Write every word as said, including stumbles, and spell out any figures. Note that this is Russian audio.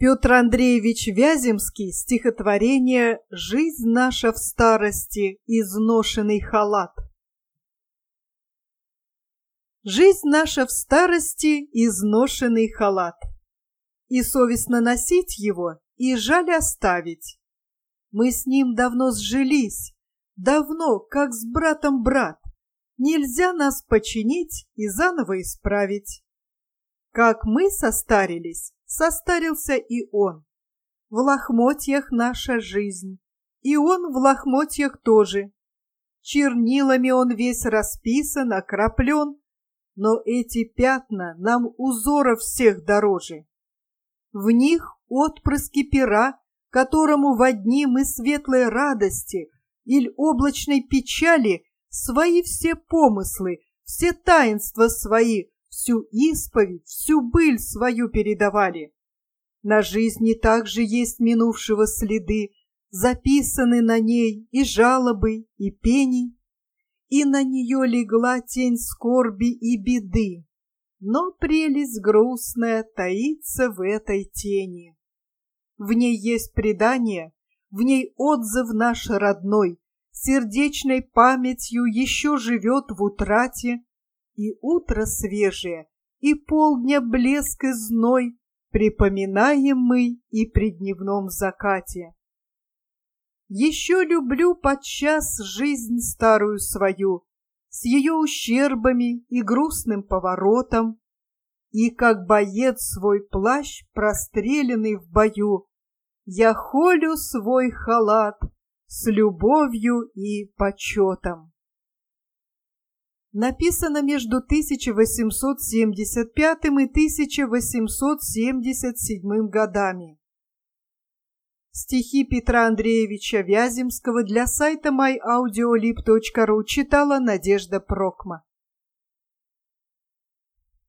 Петр Андреевич Вяземский, стихотворение «Жизнь наша в старости, изношенный халат». Жизнь наша в старости, изношенный халат. И совестно носить его, и жаль оставить. Мы с ним давно сжились, давно, как с братом брат. Нельзя нас починить и заново исправить. Как мы состарились, состарился и он. В лохмотьях наша жизнь, и он в лохмотьях тоже. Чернилами он весь расписан, окроплен, но эти пятна нам узоров всех дороже. В них отпрыски пера, которому во дни мы светлой радости или облачной печали свои все помыслы, все таинства свои, всю исповедь, всю быль свою передавали. На жизни также есть минувшего следы, записаны на ней и жалобы, и пени, и на нее легла тень скорби и беды, но прелесть грустная таится в этой тени. В ней есть предание, в ней отзыв наш родной, сердечной памятью еще живет в утрате, и утро свежее, и полдня блеск и зной припоминаем мы и при дневном закате. Еще люблю подчас жизнь старую свою, с ее ущербами и грустным поворотом, и как боец свой плащ, простреленный в бою, я холю свой халат с любовью и почетом. Написано между тысяча восемьсот семьдесят пятым и тысяча восемьсот семьдесят седьмым годами. Стихи Петра Андреевича Вяземского для сайта май аудиолиб точка ру читала Надежда Прокма.